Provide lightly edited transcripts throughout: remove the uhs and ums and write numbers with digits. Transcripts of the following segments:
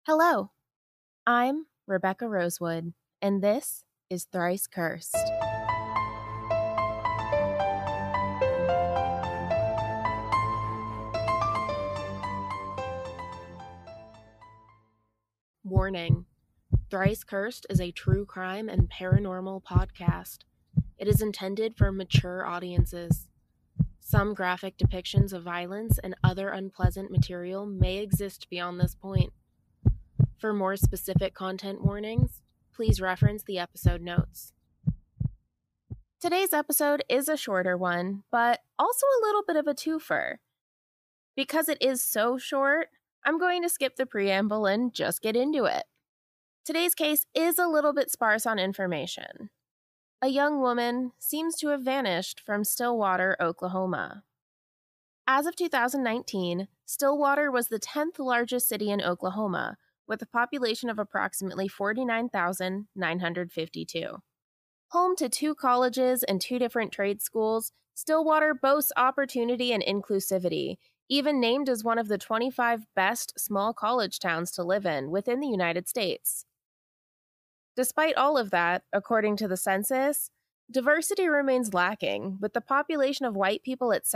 Hello, I'm Rebecca Rosewood, and this is Thrice Cursed. Warning: Thrice Cursed is a true crime and paranormal podcast. It is intended for mature audiences. Some graphic depictions of violence and other unpleasant material may exist beyond this point. For more specific content warnings, please reference the episode notes. Today's episode is a shorter one, but also a little bit of a twofer. Because it is so short, I'm going to skip the preamble and just get into it. Today's case is a little bit sparse on information. A young woman seems to have vanished from Stillwater, Oklahoma. As of 2019, Stillwater was the 10th largest city in Oklahoma, with a population of approximately 49,952. Home to 2 colleges and 2 different trade schools, Stillwater boasts opportunity and inclusivity, even named as one of the 25 best small college towns to live in within the United States. Despite all of that, according to the census, diversity remains lacking, with the population of white people at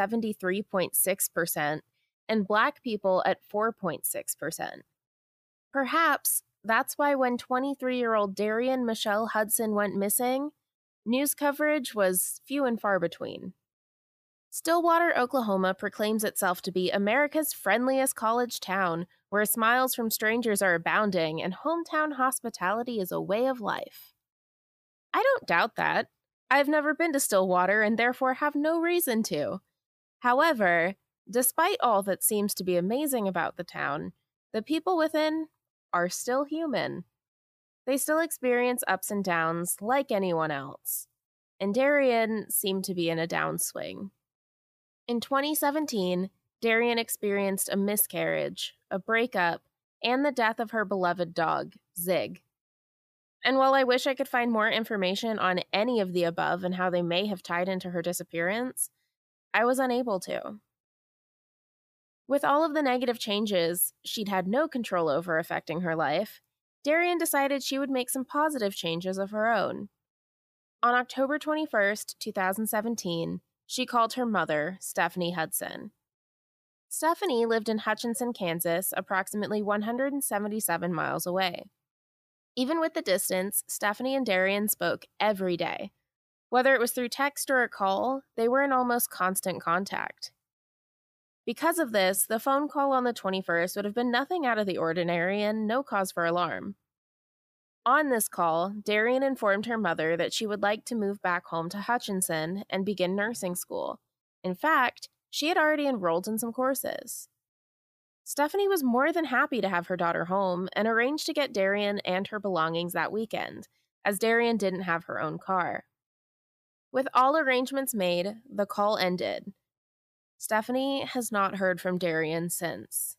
73.6% and Black people at 4.6%. Perhaps that's why when 23-year-old Darian Michelle Hudson went missing, news coverage was few and far between. Stillwater, Oklahoma proclaims itself to be America's friendliest college town, where smiles from strangers are abounding and hometown hospitality is a way of life. I don't doubt that. I've never been to Stillwater and therefore have no reason to. However, despite all that seems to be amazing about the town, the people within are still human. They still experience ups and downs like anyone else, and Darian seemed to be in a downswing. In 2017, Darian experienced a miscarriage, a breakup, and the death of her beloved dog, Zig. And while I wish I could find more information on any of the above and how they may have tied into her disappearance, I was unable to. With all of the negative changes she'd had no control over affecting her life, Darian decided she would make some positive changes of her own. On October 21st, 2017, she called her mother, Stephanie Hudson. Stephanie lived in Hutchinson, Kansas, approximately 177 miles away. Even with the distance, Stephanie and Darian spoke every day. Whether it was through text or a call, they were in almost constant contact. Because of this, the phone call on the 21st would have been nothing out of the ordinary and no cause for alarm. On this call, Darian informed her mother that she would like to move back home to Hutchinson and begin nursing school. In fact, she had already enrolled in some courses. Stephanie was more than happy to have her daughter home and arranged to get Darian and her belongings that weekend, as Darian didn't have her own car. With all arrangements made, the call ended. Stephanie has not heard from Darian since.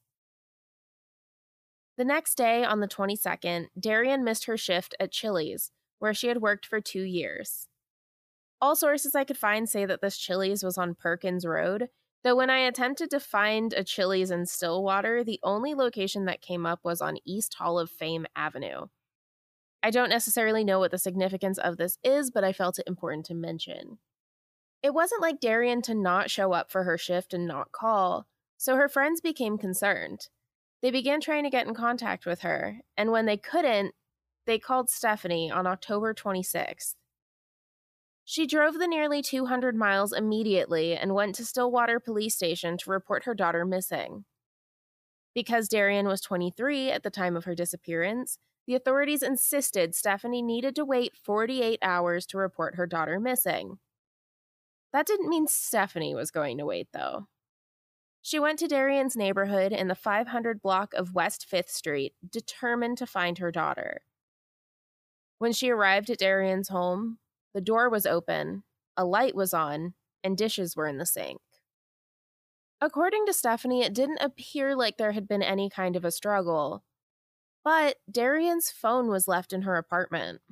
The next day, on the 22nd, Darian missed her shift at Chili's, where she had worked for 2 years. All sources I could find say that this Chili's was on Perkins Road, though when I attempted to find a Chili's in Stillwater, the only location that came up was on East Hall of Fame Avenue. I don't necessarily know what the significance of this is, but I felt it important to mention. It wasn't like Darian to not show up for her shift and not call, so her friends became concerned. They began trying to get in contact with her, and when they couldn't, they called Stephanie on October 26th. She drove the nearly 200 miles immediately and went to Stillwater Police Station to report her daughter missing. Because Darian was 23 at the time of her disappearance, the authorities insisted Stephanie needed to wait 48 hours to report her daughter missing. That didn't mean Stephanie was going to wait, though. She went to Darian's neighborhood in the 500 block of West 5th Street, determined to find her daughter. When she arrived at Darian's home, the door was open, a light was on, and dishes were in the sink. According to Stephanie, it didn't appear like there had been any kind of a struggle, but Darian's phone was left in her apartment.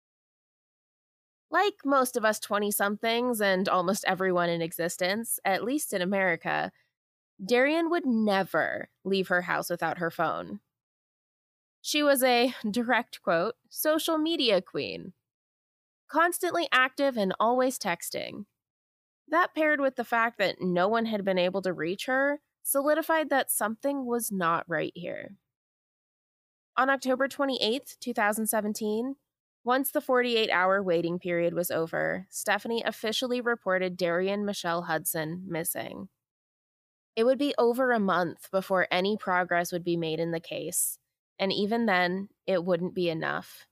Like most of us 20-somethings and almost everyone in existence, at least in America, Darian would never leave her house without her phone. She was a, direct quote, social media queen, constantly active and always texting. That, paired with the fact that no one had been able to reach her, solidified that something was not right here. On October 28th, 2017, once the 48-hour waiting period was over, Stephanie officially reported Darian Michelle Hudson missing. It would be over a month before any progress would be made in the case, and even then, it wouldn't be enough.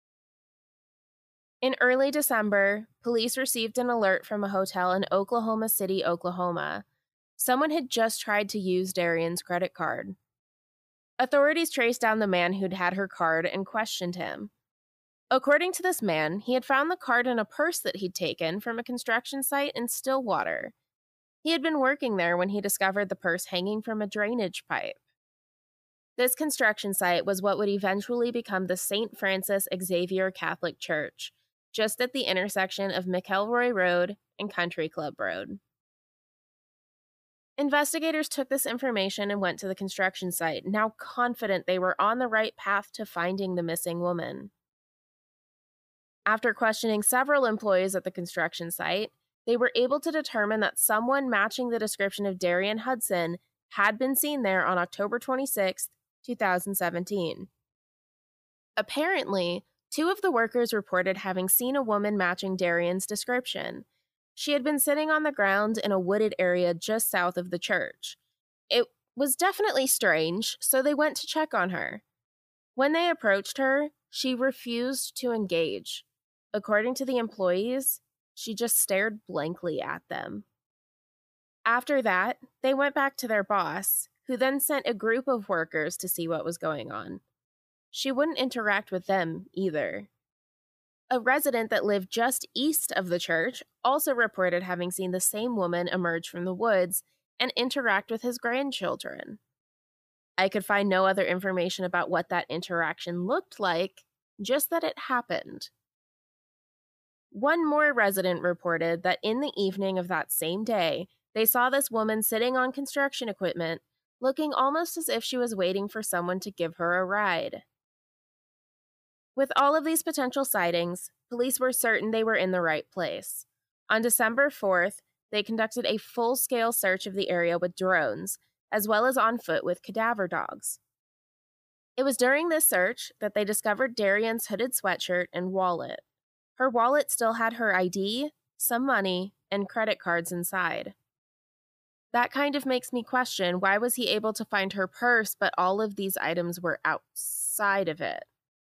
In early December, police received an alert from a hotel in Oklahoma City, Oklahoma. Someone had just tried to use Darian's credit card. Authorities traced down the man who'd had her card and questioned him. According to this man, he had found the card in a purse that he'd taken from a construction site in Stillwater. He had been working there when he discovered the purse hanging from a drainage pipe. This construction site was what would eventually become the St. Francis Xavier Catholic Church, just at the intersection of McElroy Road and Country Club Road. Investigators took this information and went to the construction site, now confident they were on the right path to finding the missing woman. After questioning several employees at the construction site, they were able to determine that someone matching the description of Darian Hudson had been seen there on October 26, 2017. Apparently, 2 of the workers reported having seen a woman matching Darian's description. She had been sitting on the ground in a wooded area just south of the church. It was definitely strange, so they went to check on her. When they approached her, she refused to engage. According to the employees, she just stared blankly at them. After that, they went back to their boss, who then sent a group of workers to see what was going on. She wouldn't interact with them either. A resident that lived just east of the church also reported having seen the same woman emerge from the woods and interact with his grandchildren. I could find no other information about what that interaction looked like, just that it happened. One more resident reported that in the evening of that same day, they saw this woman sitting on construction equipment, looking almost as if she was waiting for someone to give her a ride. With all of these potential sightings, police were certain they were in the right place. On December 4th, they conducted a full-scale search of the area with drones, as well as on foot with cadaver dogs. It was during this search that they discovered Darian's hooded sweatshirt and wallet. Her wallet still had her ID, some money, and credit cards inside. That kind of makes me question, why was he able to find her purse, but all of these items were outside of it?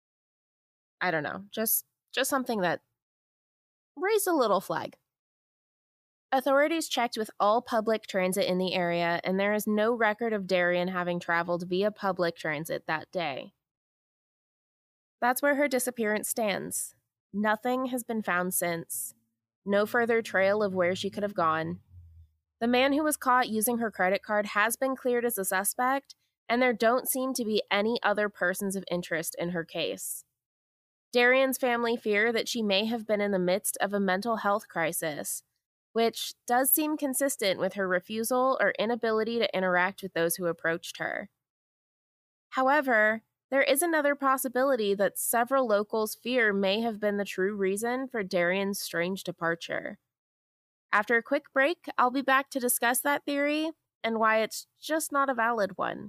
I don't know, just something that raised a little flag. Authorities checked with all public transit in the area, and there is no record of Darian having traveled via public transit that day. That's where her disappearance stands. Nothing has been found since. No further trail of where she could have gone. The man who was caught using her credit card has been cleared as a suspect, and there don't seem to be any other persons of interest in her case. Darian's family fear that she may have been in the midst of a mental health crisis, which does seem consistent with her refusal or inability to interact with those who approached her. However, there is another possibility that several locals fear may have been the true reason for Darian's strange departure. After a quick break, I'll be back to discuss that theory and why it's just not a valid one.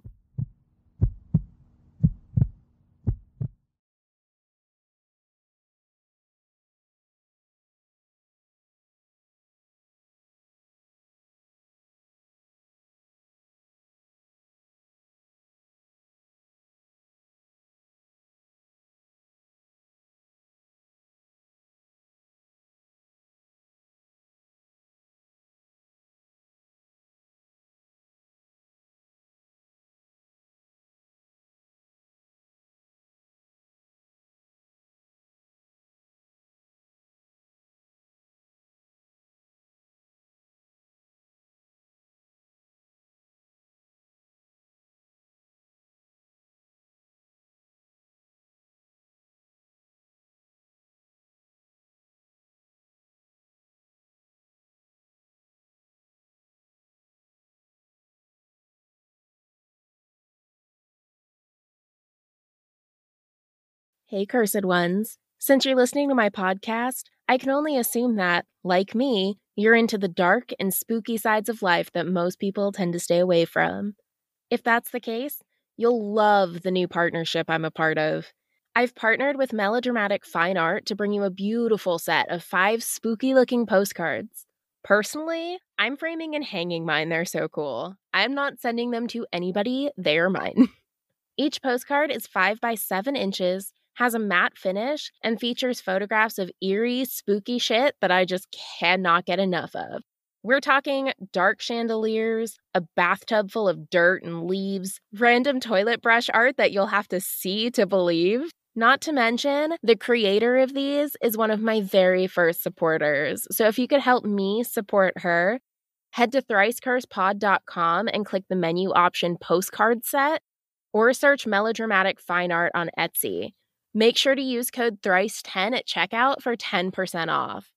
Hey, cursed ones. Since you're listening to my podcast, I can only assume that, like me, you're into the dark and spooky sides of life that most people tend to stay away from. If that's the case, you'll love the new partnership I'm a part of. I've partnered with Melodramatic Fine Art to bring you a beautiful set of 5 spooky-looking postcards. Personally, I'm framing and hanging mine. They're so cool. I'm not sending them to anybody. They're mine. Each postcard is 5 by 7 inches, has a matte finish, and features photographs of eerie, spooky shit that I just cannot get enough of. We're talking dark chandeliers, a bathtub full of dirt and leaves, random toilet brush art that you'll have to see to believe. Not to mention, the creator of these is one of my very first supporters. So if you could help me support her, head to thricecursepod.com and click the menu option postcard set, or search Melodramatic Fine Art on Etsy. Make sure to use code THRICE10 at checkout for 10% off.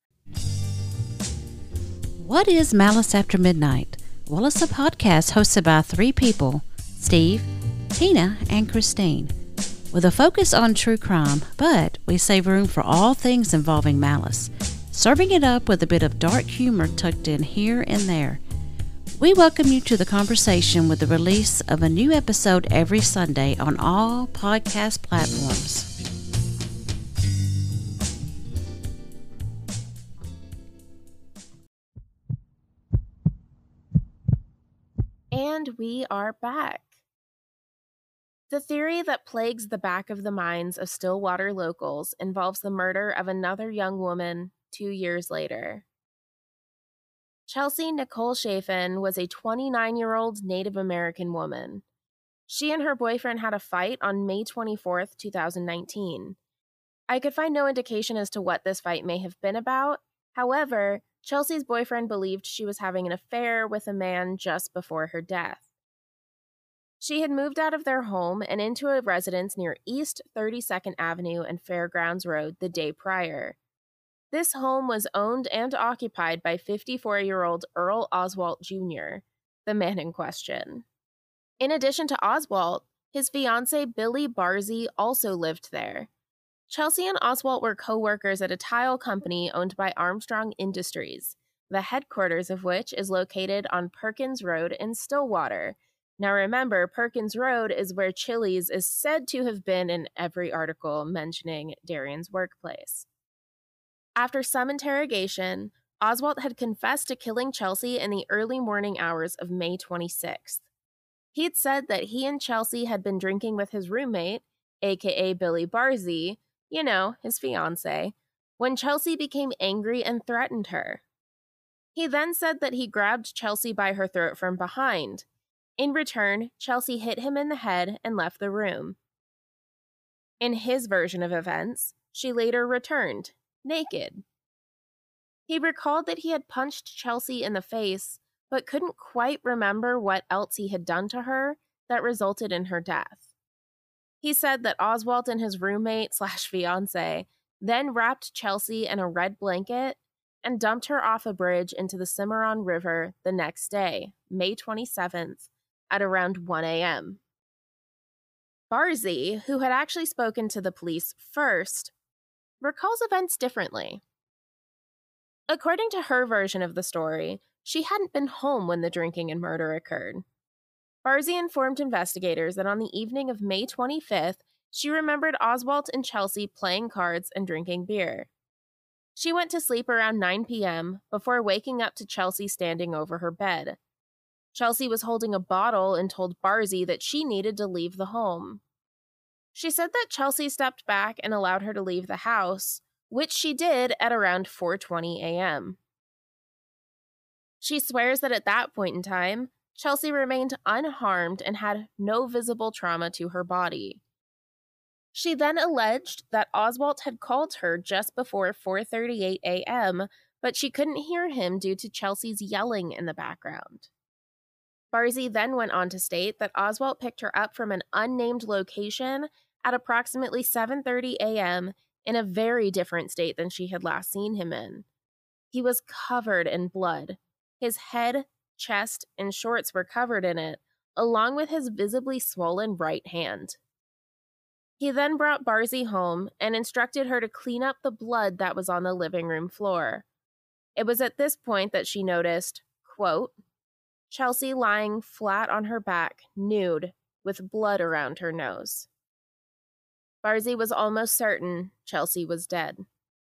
What is Malice After Midnight? Well, it's a podcast hosted by 3 people, Steve, Tina, and Christine, with a focus on true crime, but we save room for all things involving malice, serving it up with a bit of dark humor tucked in here and there. We welcome you to the conversation with the release of a new episode every Sunday on all podcast platforms. And we are back. The theory that plagues the back of the minds of Stillwater locals involves the murder of another young woman 2 years later. Chelsea Nicole Chafin was a 29-year-old Native American woman. She and her boyfriend had a fight on May 24th, 2019. I could find no indication as to what this fight may have been about. However, Chelsea's boyfriend believed she was having an affair with a man just before her death. She had moved out of their home and into a residence near East 32nd Avenue and Fairgrounds Road the day prior. This home was owned and occupied by 54-year-old Earl Oswalt Jr., the man in question. In addition to Oswalt, his fiancée Billy Barzy also lived there. Chelsea and Oswalt were co-workers at a tile company owned by Armstrong Industries, the headquarters of which is located on Perkins Road in Stillwater. Now remember, Perkins Road is where Chili's is said to have been in every article mentioning Darian's workplace. After some interrogation, Oswalt had confessed to killing Chelsea in the early morning hours of May 26th. He'd said that he and Chelsea had been drinking with his roommate, aka Billy Barzy, you know, his fiancé, when Chelsea became angry and threatened her. He then said that he grabbed Chelsea by her throat from behind. In return, Chelsea hit him in the head and left the room. In his version of events, she later returned, naked. He recalled that he had punched Chelsea in the face, but couldn't quite remember what else he had done to her that resulted in her death. He said that Oswalt and his roommate/fiancé then wrapped Chelsea in a red blanket and dumped her off a bridge into the Cimarron River the next day, May 27th, at around 1 a.m. Barzy, who had actually spoken to the police first, recalls events differently. According to her version of the story, she hadn't been home when the drinking and murder occurred. Barzy informed investigators that on the evening of May 25th, she remembered Oswalt and Chelsea playing cards and drinking beer. She went to sleep around 9 p.m. before waking up to Chelsea standing over her bed. Chelsea was holding a bottle and told Barzy that she needed to leave the home. She said that Chelsea stepped back and allowed her to leave the house, which she did at around 4:20 a.m. She swears that at that point in time, Chelsea remained unharmed and had no visible trauma to her body. She then alleged that Oswalt had called her just before 4:38 a.m., but she couldn't hear him due to Chelsea's yelling in the background. Barzy then went on to state that Oswalt picked her up from an unnamed location at approximately 7:30 a.m. in a very different state than she had last seen him in. He was covered in blood. His head, chest, and shorts were covered in it, along with his visibly swollen right hand. He then brought Barzee home and instructed her to clean up the blood that was on the living room floor. It was at this point that she noticed, quote, Chelsea lying flat on her back, nude, with blood around her nose. Barzee was almost certain Chelsea was dead.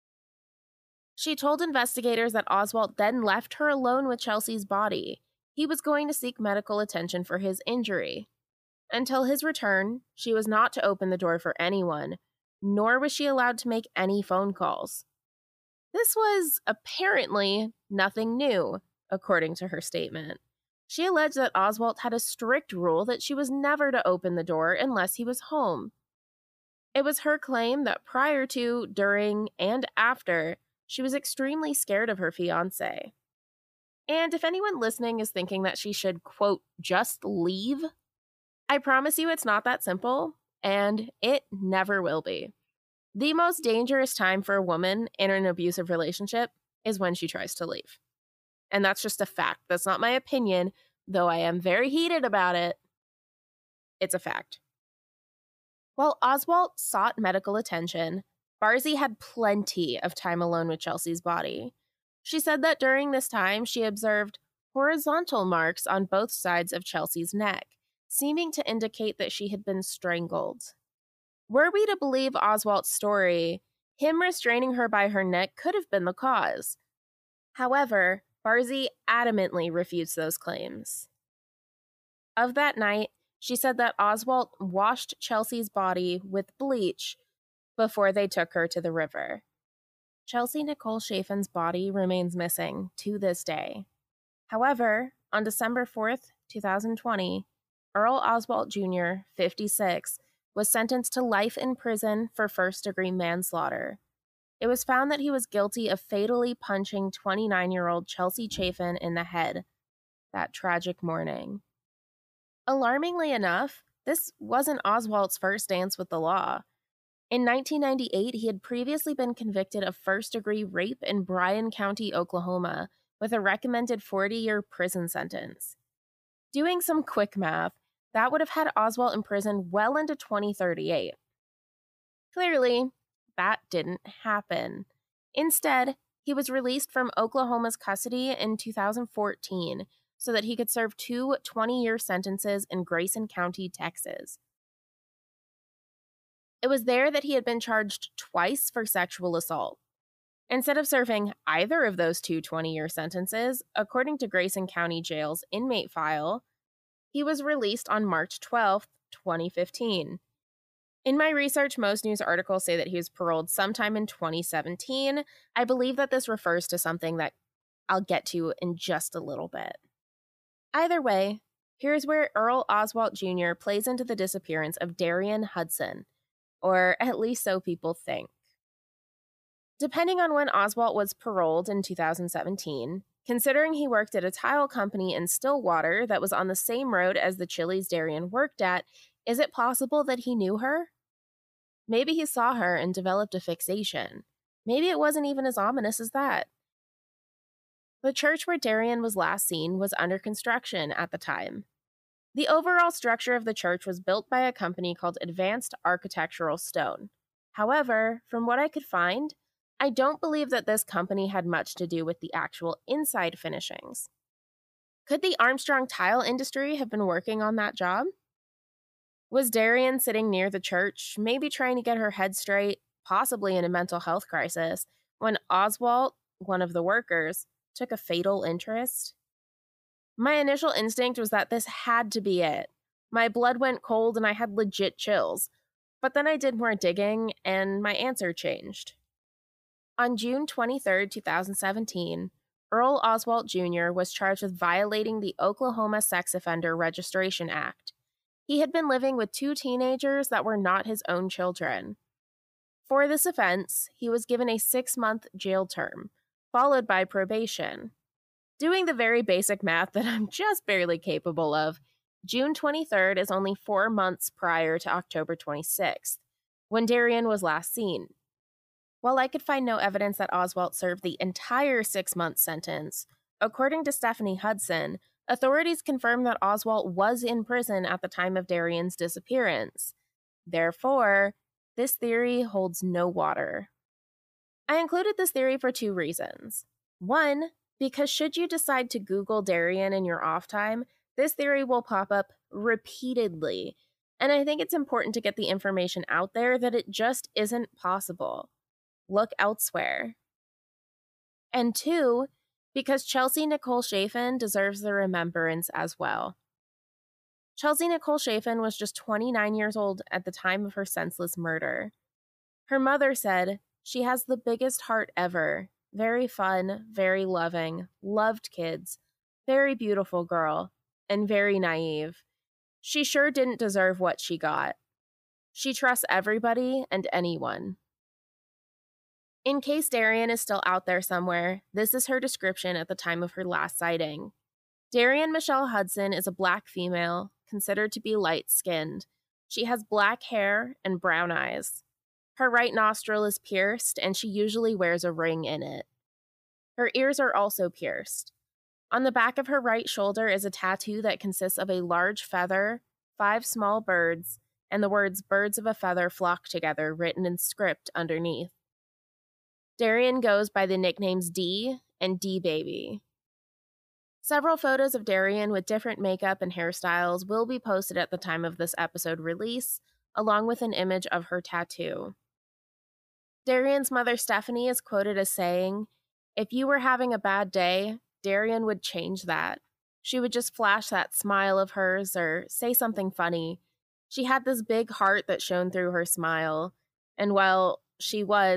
She told investigators that Oswalt then left her alone with Chelsea's body. He was going to seek medical attention for his injury. Until his return, she was not to open the door for anyone, nor was she allowed to make any phone calls. This was apparently nothing new, according to her statement. She alleged that Oswalt had a strict rule that she was never to open the door unless he was home. It was her claim that prior to, during, and after, she was extremely scared of her fiancé. And if anyone listening is thinking that she should, quote, just leave, I promise you it's not that simple, and it never will be. The most dangerous time for a woman in an abusive relationship is when she tries to leave. And that's just a fact. That's not my opinion, though I am very heated about it. It's a fact. While Oswalt sought medical attention, Barzee had plenty of time alone with Chelsea's body. She said that during this time, she observed horizontal marks on both sides of Chelsea's neck, seeming to indicate that she had been strangled. Were we to believe Oswalt's story, him restraining her by her neck could have been the cause. However, Barzee adamantly refutes those claims. Of that night, she said that Oswalt washed Chelsea's body with bleach before they took her to the river. Chelsea Nicole Chafin's body remains missing to this day. However, on December 4th, 2020, Earl Oswalt Jr., 56, was sentenced to life in prison for first-degree manslaughter. It was found that he was guilty of fatally punching 29-year-old Chelsea Chafin in the head that tragic morning. Alarmingly enough, this wasn't Oswalt's first dance with the law. In 1998, he had previously been convicted of first-degree rape in Bryan County, Oklahoma, with a recommended 40-year prison sentence. Doing some quick math, that would have had Oswalt in prison well into 2038. Clearly, that didn't happen. Instead, he was released from Oklahoma's custody in 2014 so that he could serve 2 20-year sentences in Grayson County, Texas. It was there that he had been charged twice for sexual assault. Instead of serving either of those 2 20-year sentences, according to Grayson County Jail's inmate file, he was released on March 12, 2015. In my research, most news articles say that he was paroled sometime in 2017. I believe that this refers to something that I'll get to in just a little bit. Either way, here's where Earl Oswalt Jr. plays into the disappearance of Darian Hudson, or at least so people think. Depending on when Oswalt was paroled in 2017, considering he worked at a tile company in Stillwater that was on the same road as the Chili's Darian worked at, is it possible that he knew her? Maybe he saw her and developed a fixation. Maybe it wasn't even as ominous as that. The church where Darian was last seen was under construction at the time. The overall structure of the church was built by a company called Advanced Architectural Stone. However, from what I could find, I don't believe that this company had much to do with the actual inside finishings. Could the Armstrong tile industry have been working on that job? Was Darian sitting near the church, maybe trying to get her head straight, possibly in a mental health crisis, when Oswalt, one of the workers, took a fatal interest? My initial instinct was that this had to be it. My blood went cold and I had legit chills. But then I did more digging and my answer changed. On June 23, 2017, Earl Oswalt Jr. was charged with violating the Oklahoma Sex Offender Registration Act. He had been living with 2 teenagers that were not his own children. For this offense, he was given a 6-month jail term, followed by probation. Doing the very basic math that I'm just barely capable of, June 23rd is only 4 months prior to October 26th, when Darian was last seen. While I could find no evidence that Oswalt served the entire 6-month sentence, according to Stephanie Hudson, authorities confirmed that Oswalt was in prison at the time of Darian's disappearance. Therefore, This theory holds no water. I included this theory for two reasons. One, because should you decide to Google Darien in your off time, this theory will pop up repeatedly. And I think it's important to get the information out there that it just isn't possible. Look elsewhere. And two, because Chelsea Nicole Chafin deserves the remembrance as well. Chelsea Nicole Chafin was just 29 years old at the time of her senseless murder. Her mother said, "She has the biggest heart ever. Very fun, very loving, loved kids, very beautiful girl, and very naive. She sure didn't deserve what she got. She trusts everybody and anyone." In case Darien is still out there somewhere, this is her description at the time of her last sighting. Darien Michelle Hudson is a black female, considered to be light-skinned. She has black hair and brown eyes. Her right nostril is pierced, and she usually wears a ring in it. Her ears are also pierced. On the back of her right shoulder is a tattoo that consists of a large feather, 5 small birds, and the words "birds of a feather flock together" written in script underneath. Darien goes by the nicknames D and D Baby. Several photos of Darien with different makeup and hairstyles will be posted at the time of this episode release, along with an image of her tattoo. Darien's mother, Stephanie, is quoted as saying, "If you were having a bad day, Darien would change that. She would just flash that smile of hers or say something funny. She had this big heart that shone through her smile. And well, she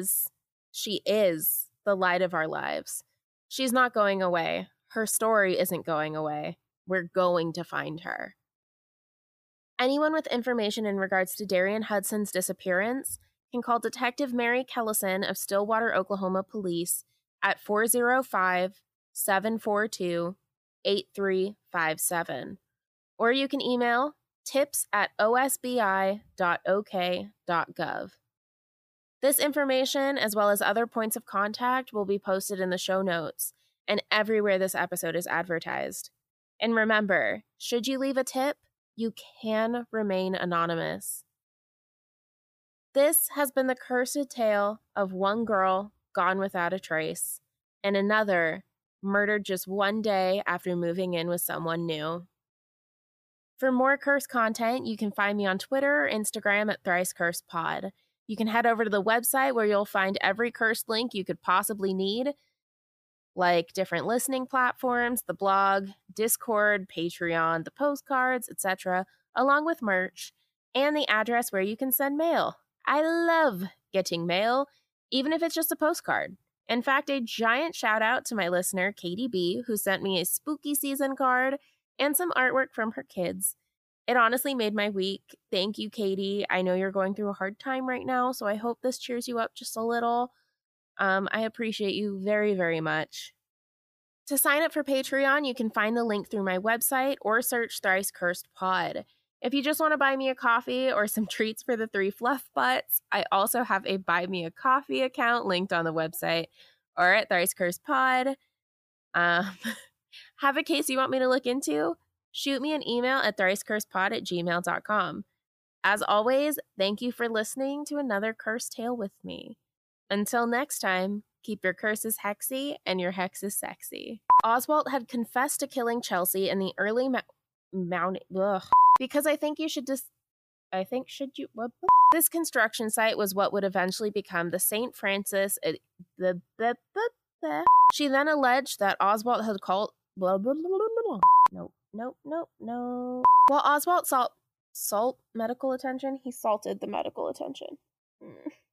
is the light of our lives. She's not going away. Her story isn't going away. We're going to find her." Anyone with information in regards to Darien Hudson's disappearance can call Detective Mary Kellison of Stillwater, Oklahoma Police at 405-742-8357. Or you can email tips@osbi.ok.gov. This information, as well as other points of contact, will be posted in the show notes and everywhere this episode is advertised. And remember, should you leave a tip, you can remain anonymous. This has been the cursed tale of one girl gone without a trace, and another murdered just one day after moving in with someone new. For more cursed content, you can find me on Twitter or Instagram at ThriceCursedPod. You can head over to the website where you'll find every cursed link you could possibly need, like different listening platforms, the blog, Discord, Patreon, the postcards, etc., along with merch, and the address where you can send mail. I love getting mail, even if it's just a postcard. In fact, a giant shout out to my listener, Katie B., who sent me a spooky season card and some artwork from her kids. It honestly made my week. Thank you, Katie. I know you're going through a hard time right now, so I hope this cheers you up just a little. I appreciate you very, very much. To sign up for Patreon, you can find the link through my website or search Thrice Cursed Pod. If you just want to buy me a coffee or some treats for the 3 fluff butts, I also have a Buy Me a Coffee account linked on the website or at Thrice Cursed Pod. Have a case you want me to look into? Shoot me an email at thricecursedpod@gmail.com. As always, thank you for listening to another cursed tale with me. Until next time, keep your curses hexy and your hexes sexy. Oswald had confessed to killing Chelsea in the early because I think you should This construction site was what would eventually become the St. Francis. She then alleged that Oswald had called. No. While Oswald sought medical attention, he salted the medical attention.